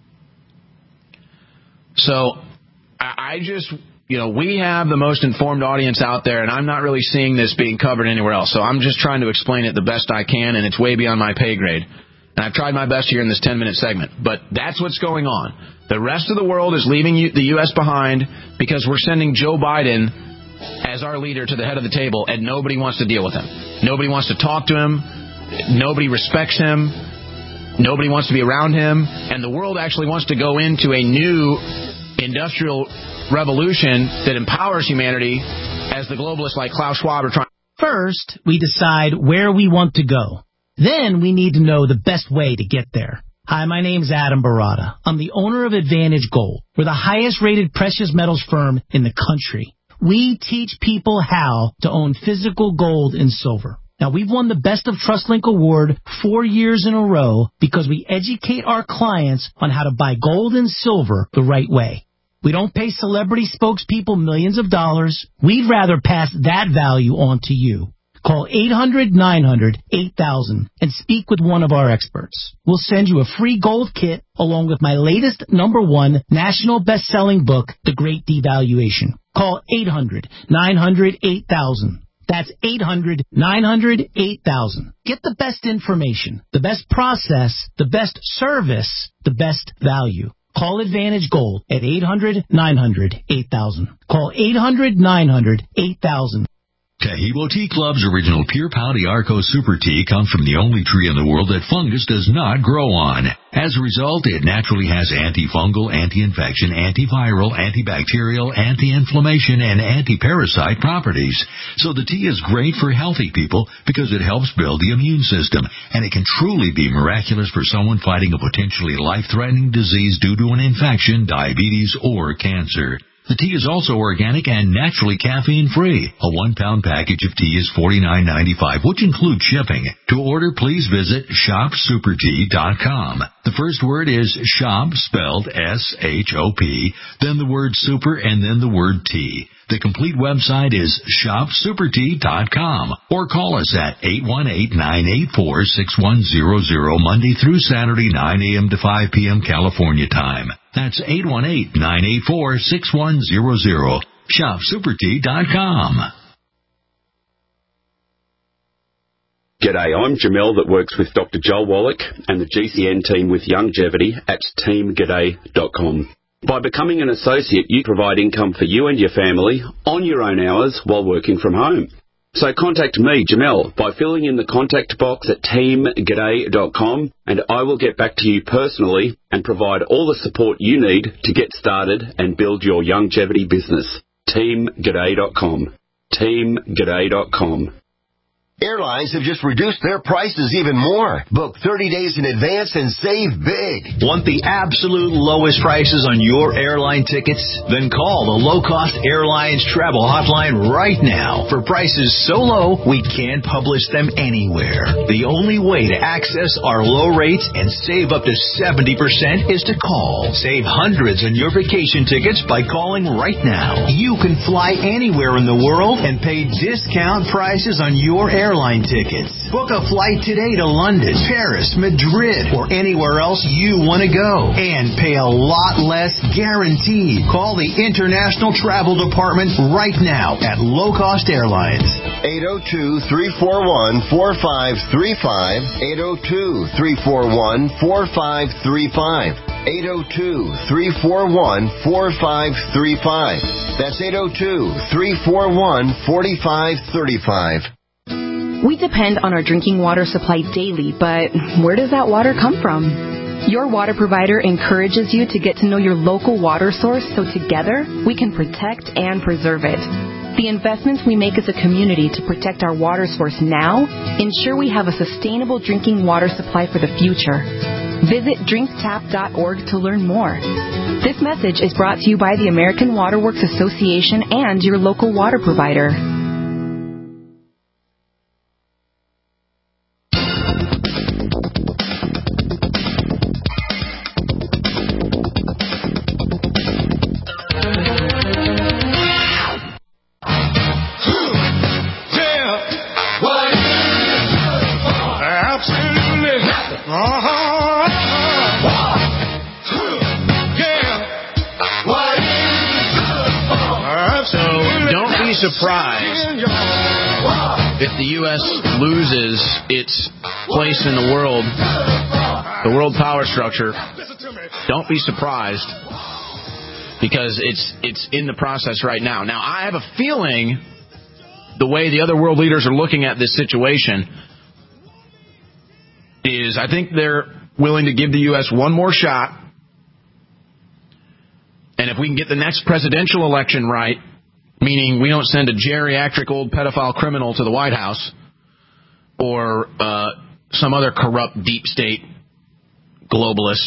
So I just, we have the most informed audience out there, and I'm not really seeing this being covered anywhere else. So I'm just trying to explain it the best I can, and it's way beyond my pay grade. And I've tried my best here in this 10-minute segment. But that's what's going on. The rest of the world is leaving the U.S. behind because we're sending Joe Biden as our leader to the head of the table, and nobody wants to deal with him. Nobody wants to talk to him. Nobody respects him. Nobody wants to be around him. And the world actually wants to go into a new industrial revolution that empowers humanity, as the globalists like Klaus Schwab are trying. First, we decide where we want to go. Then we need to know the best way to get there. Hi, my name's Adam Barada. I'm the owner of Advantage Gold. We're the highest rated precious metals firm in the country. We teach people how to own physical gold and silver. Now, we've won the Best of TrustLink Award 4 years in a row because we educate our clients on how to buy gold and silver the right way. We don't pay celebrity spokespeople millions of dollars. We'd rather pass that value on to you. Call 800-900-8000 and speak with one of our experts. We'll send you a free gold kit along with my latest #1 national best-selling book, The Great Devaluation. Call 800-900-8000. That's 800-900-8000. Get the best information, the best process, the best service, the best value. Call Advantage Gold at 800-900-8000. Call 800-900-8000. Taheebo Tea Club's original Pure Pau Arco Super Tea comes from the only tree in the world that fungus does not grow on. As a result, it naturally has antifungal, anti-infection, antiviral, antibacterial, anti-inflammation, and anti-parasite properties. So the tea is great for healthy people because it helps build the immune system, and it can truly be miraculous for someone fighting a potentially life-threatening disease due to an infection, diabetes, or cancer. The tea is also organic and naturally caffeine-free. A 1-pound package of tea is $49.95, which includes shipping. To order, please visit shopsupertea.com. The first word is shop, spelled S-H-O-P, then the word super, and then the word tea. The complete website is shopsupertea.com, or call us at 818-984-6100 Monday through Saturday, 9 a.m. to 5 p.m. California time. That's 818-984-6100. shopsupertea.com. G'day, I'm Jamel that works with Dr. Joel Wallach and the GCN team with Longevity at teamg'day.com. By becoming an associate, you provide income for you and your family on your own hours while working from home. So contact me, Jamel, by filling in the contact box at teamg'day.com, and I will get back to you personally and provide all the support you need to get started and build your longevity business. teamg'day.com. teamg'day.com. Airlines have just reduced their prices even more. Book 30 days in advance and save big. Want the absolute lowest prices on your airline tickets? Then call the Low Cost Airlines Travel Hotline right now. For prices so low, we can't publish them anywhere. The only way to access our low rates and save up to 70% is to call. Save hundreds on your vacation tickets by calling right now. You can fly anywhere in the world and pay discount prices on your airline tickets. Book a flight today to London, Paris, Madrid, or anywhere else you want to go. And pay a lot less guaranteed. Call the International Travel Department right now at Low Cost Airlines. 802-341-4535. 802-341-4535. 802-341-4535. That's 802-341-4535. We depend on our drinking water supply daily, but where does that water come from? Your water provider encourages you to get to know your local water source so together we can protect and preserve it. The investments we make as a community to protect our water source now ensure we have a sustainable drinking water supply for the future. Visit drinktap.org to learn more. This message is brought to you by the American Water Works Association and your local water provider. Surprised if the U.S. loses its place in the world power structure. Don't be surprised, because it's in the process right now. Now, I have a feeling the way the other world leaders are looking at this situation is I think they're willing to give the U.S. one more shot, and if we can get the next presidential election right, meaning we don't send a geriatric old pedophile criminal to the White House or some other corrupt deep state globalist,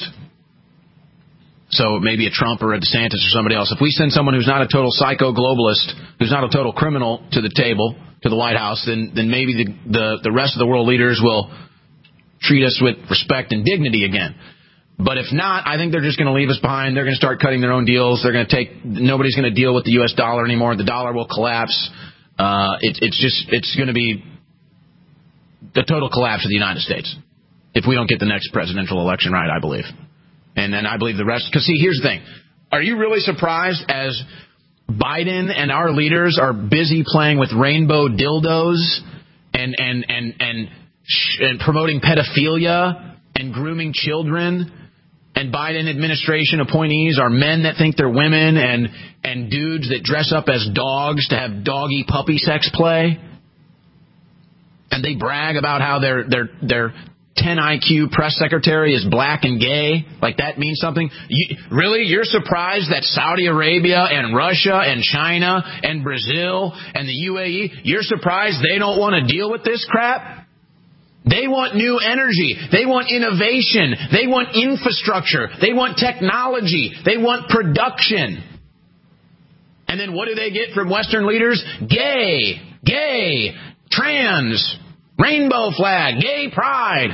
so maybe a Trump or a DeSantis or somebody else. If we send someone who's not a total psycho globalist, who's not a total criminal to the table, to the White House, then maybe the rest of the world leaders will treat us with respect and dignity again. But if not, I think they're just going to leave us behind. They're going to start cutting their own deals. Nobody's going to deal with the U.S. dollar anymore. The dollar will collapse. It's going to be the total collapse of the United States if we don't get the next presidential election right, I believe. And then I believe the rest. Because, see, here's the thing. Are you really surprised as Biden and our leaders are busy playing with rainbow dildos and promoting pedophilia and grooming children and Biden administration appointees are men that think they're women and dudes that dress up as dogs to have doggy puppy sex play. And they brag about how their 10 IQ press secretary is black and gay. Like that means something. Really? You're surprised that Saudi Arabia and Russia and China and Brazil and the UAE, you're surprised they don't want to deal with this crap? They want new energy. They want innovation. They want infrastructure. They want technology. They want production. And then what do they get from Western leaders? Gay, trans, rainbow flag, gay pride.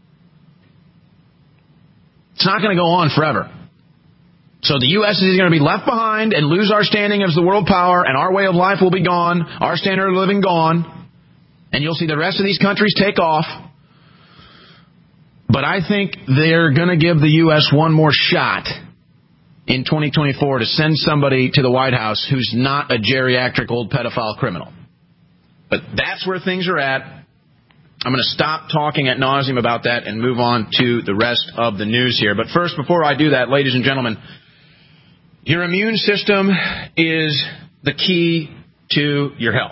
It's not going to go on forever. So the U.S. is going to be left behind and lose our standing as the world power, and our way of life will be gone, our standard of living gone. And you'll see the rest of these countries take off. But I think they're going to give the U.S. one more shot in 2024 to send somebody to the White House who's not a geriatric old pedophile criminal. But that's where things are at. I'm going to stop talking ad nauseum about that and move on to the rest of the news here. But first, before I do that, ladies and gentlemen, your immune system is the key to your health.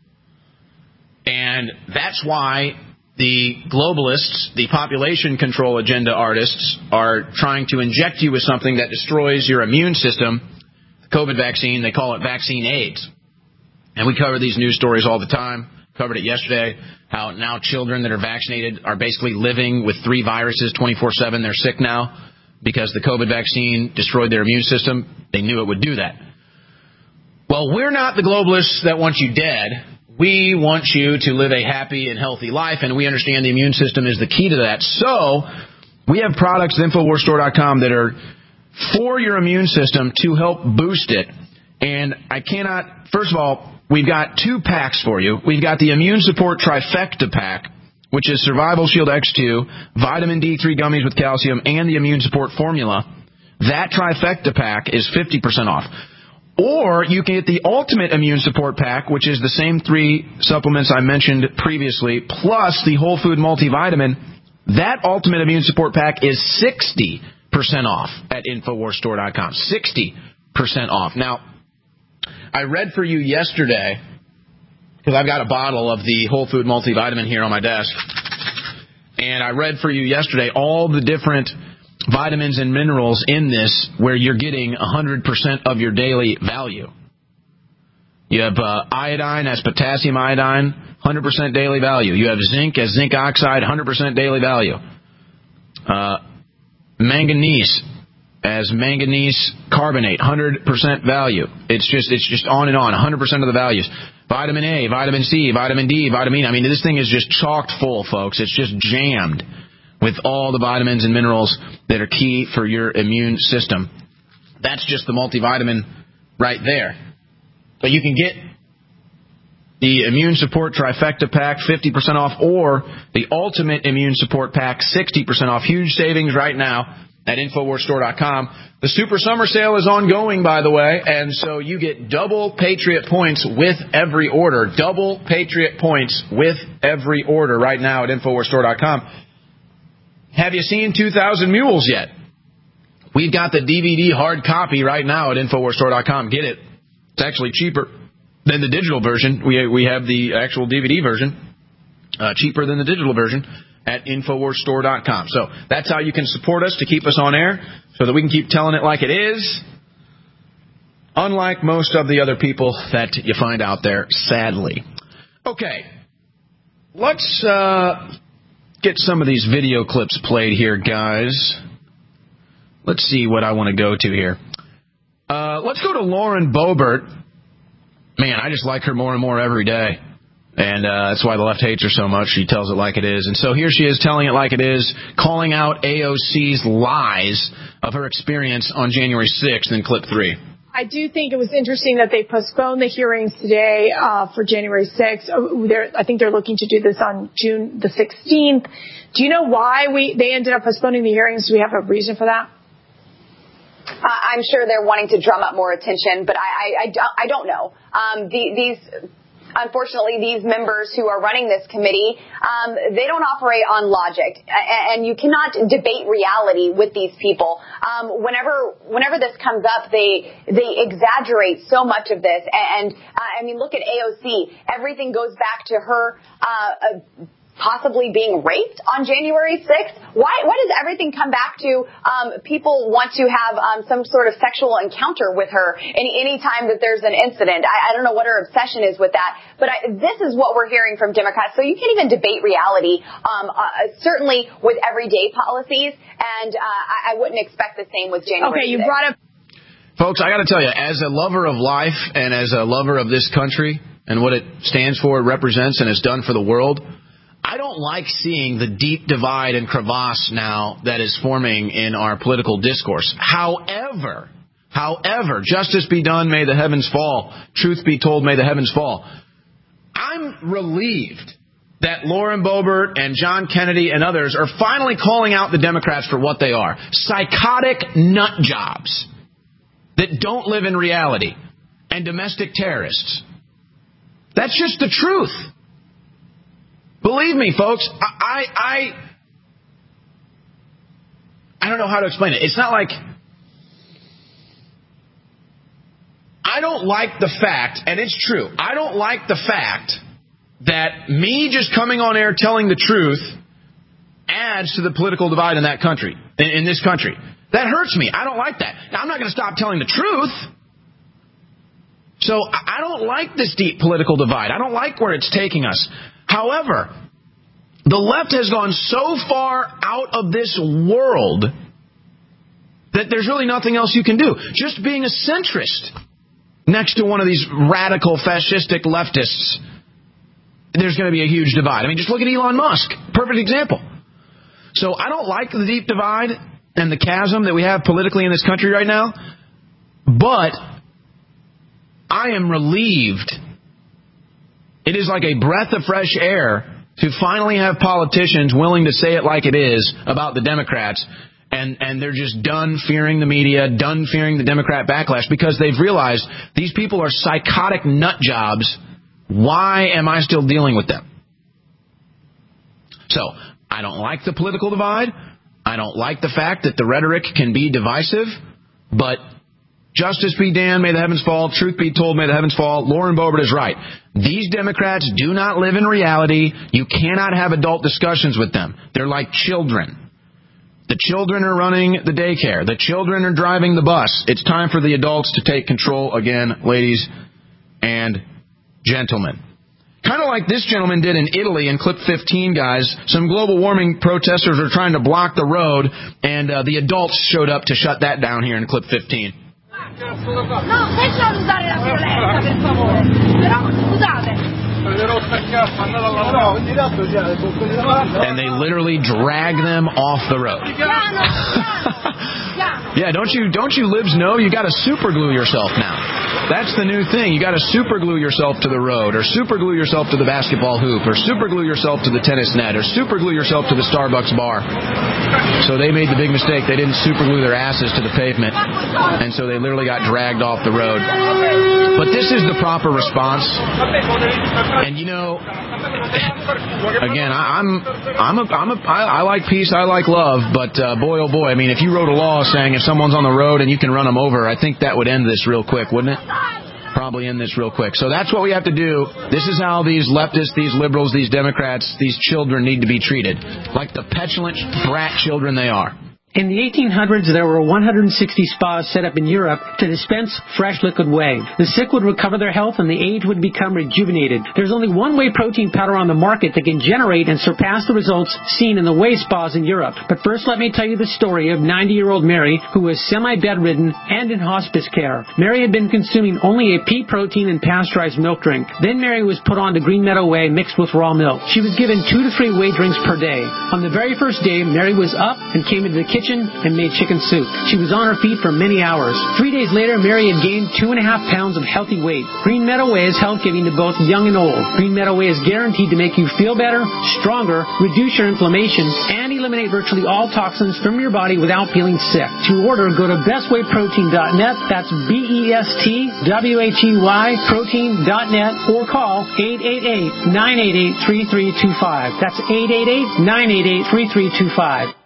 And that's why the globalists, the population control agenda artists, are trying to inject you with something that destroys your immune system. The COVID vaccine, they call it vaccine AIDS. And we cover these news stories all the time. Covered it yesterday, how now children that are vaccinated are basically living with 3 viruses 24/7. They're sick now because the COVID vaccine destroyed their immune system. They knew it would do that. Well, we're not the globalists that want you dead. We want you to live a happy and healthy life, and we understand the immune system is the key to that. So we have products at InfoWarsStore.com that are for your immune system to help boost it. And I cannot, first of all, we've got 2 packs for you. We've got the Immune Support Trifecta Pack, which is Survival Shield X2, Vitamin D3 gummies with calcium, and the Immune Support Formula. That Trifecta Pack is 50% off. Or you can get the Ultimate Immune Support Pack, which is the same 3 supplements I mentioned previously, plus the Whole Food Multivitamin. That Ultimate Immune Support Pack is 60% off at InfoWarsStore.com. 60% off. Now, I read for you yesterday, because I've got a bottle of the Whole Food Multivitamin here on my desk, and I read for you yesterday all the different vitamins and minerals in this where you're getting 100% of your daily value. You have iodine as potassium iodine, 100% daily value. You have zinc as zinc oxide, 100% daily value. Manganese as manganese carbonate, 100% value. It's just on and on, 100% of the values. Vitamin A, vitamin C, vitamin D, vitamin E. I mean, this thing is just chocked full, folks. It's just jammed with all the vitamins and minerals that are key for your immune system. That's just the multivitamin right there. But you can get the Immune Support Trifecta Pack, 50% off, or the Ultimate Immune Support Pack, 60% off. Huge savings right now at InfoWarsStore.com. The Super Summer Sale is ongoing, by the way, and so you get double Patriot points with every order. Double Patriot points with every order right now at InfoWarsStore.com. Have you seen 2,000 Mules yet? We've got the DVD hard copy right now at InfoWarsStore.com. Get it. It's actually cheaper than the digital version. We have the actual DVD version, cheaper than the digital version at InfoWarsStore.com. So that's how you can support us to keep us on air so that we can keep telling it like it is, unlike most of the other people that you find out there, sadly. Okay, let's get some of these video clips played here, guys. Let's see what I want to go to here. Let's go to Lauren Boebert. Man, I just like her more and more every day. And that's why the left hates her so much. She tells it like it is. And so here she is telling it like it is, calling out AOC's lies of her experience on January 6th in clip 3. I do think it was interesting that they postponed the hearings today for January 6th. I think they're looking to do this on June the 16th. Do you know why they ended up postponing the hearings? Do we have a reason for that? I'm sure they're wanting to drum up more attention, but I don't know. unfortunately, these members who are running this committee, they don't operate on logic, and you cannot debate reality with these people. Whenever this comes up, they exaggerate so much of this, and I mean, look at AOC. Everything goes back to her possibly being raped on January 6th. Why does everything come back to people want to have some sort of sexual encounter with her any time that there's an incident? I don't know what her obsession is with that, but this is what we're hearing from Democrats. So you can't even debate reality, certainly with everyday policies, and I wouldn't expect the same with January 6th. Okay, you brought up... Folks, I got to tell you, as a lover of life and as a lover of this country and what it stands for, represents, and has done for the world, I don't like seeing the deep divide and crevasse now that is forming in our political discourse. However, justice be done, may the heavens fall. Truth be told, may the heavens fall. I'm relieved that Lauren Boebert and John Kennedy and others are finally calling out the Democrats for what they are. Psychotic nut jobs that don't live in reality and domestic terrorists. That's just the truth. Believe me, folks, I don't know how to explain it. It's not like... I don't like the fact, and it's true, I don't like the fact that me just coming on air telling the truth adds to the political divide in that country, in this country. That hurts me. I don't like that. Now, I'm not going to stop telling the truth. So I don't like this deep political divide. I don't like where it's taking us. However, the left has gone so far out of this world that there's really nothing else you can do. Just being a centrist next to one of these radical fascistic leftists, there's going to be a huge divide. I mean, just look at Elon Musk. Perfect example. So I don't like the deep divide and the chasm that we have politically in this country right now, but I am relieved. It is like a breath of fresh air to finally have politicians willing to say it like it is about the Democrats, and they're just done fearing the media, done fearing the Democrat backlash, because they've realized these people are psychotic nut jobs. Why am I still dealing with them? So, I don't like the political divide. I don't like the fact that the rhetoric can be divisive, but justice be damned, may the heavens fall. Truth be told, may the heavens fall. Lauren Boebert is right. These Democrats do not live in reality. You cannot have adult discussions with them. They're like children. The children are running the daycare. The children are driving the bus. It's time for the adults to take control again, ladies and gentlemen. Kind of like this gentleman did in Italy in clip 15, guys. Some global warming protesters are trying to block the road, and the adults showed up to shut that down here in clip 15. No, senza usare la violenza, per favore. Però scusate. And they literally drag them off the road. Yeah, don't you libs know you got to superglue yourself now? That's the new thing. You got to superglue yourself to the road, or superglue yourself to the basketball hoop, or superglue yourself to the tennis net, or superglue yourself to the Starbucks bar. So they made the big mistake. They didn't superglue their asses to the pavement, and so they literally got dragged off the road. But this is the proper response. And you know, again, I like peace, I like love, but boy, oh boy, I mean, if you wrote a law saying if someone's on the road and you can run them over, I think that would end this real quick, wouldn't it? Probably end this real quick. So that's what we have to do. This is how these leftists, these liberals, these Democrats, these children need to be treated, like the petulant brat children they are. In the 1800s, there were 160 spas set up in Europe to dispense fresh liquid whey. The sick would recover their health and the aged would become rejuvenated. There's only one whey protein powder on the market that can generate and surpass the results seen in the whey spas in Europe. But first, let me tell you the story of 90-year-old Mary, who was semi-bedridden and in hospice care. Mary had been consuming only a pea protein and pasteurized milk drink. Then Mary was put on to Green Meadow Whey mixed with raw milk. She was given 2 to 3 whey drinks per day. On the very first day, Mary was up and came into the kitchen kitchen and made chicken soup. She was on her feet for many hours. 3 days later, Mary had gained 2.5 pounds of healthy weight. Green Meadow Way is health giving to both young and old. Green Meadow Way is guaranteed to make you feel better, stronger, reduce your inflammation, and eliminate virtually all toxins from your body without feeling sick. To order, go to bestwayprotein.net. That's BESTWHEY protein.net, or call 888-988-3325. That's 888-988-3325.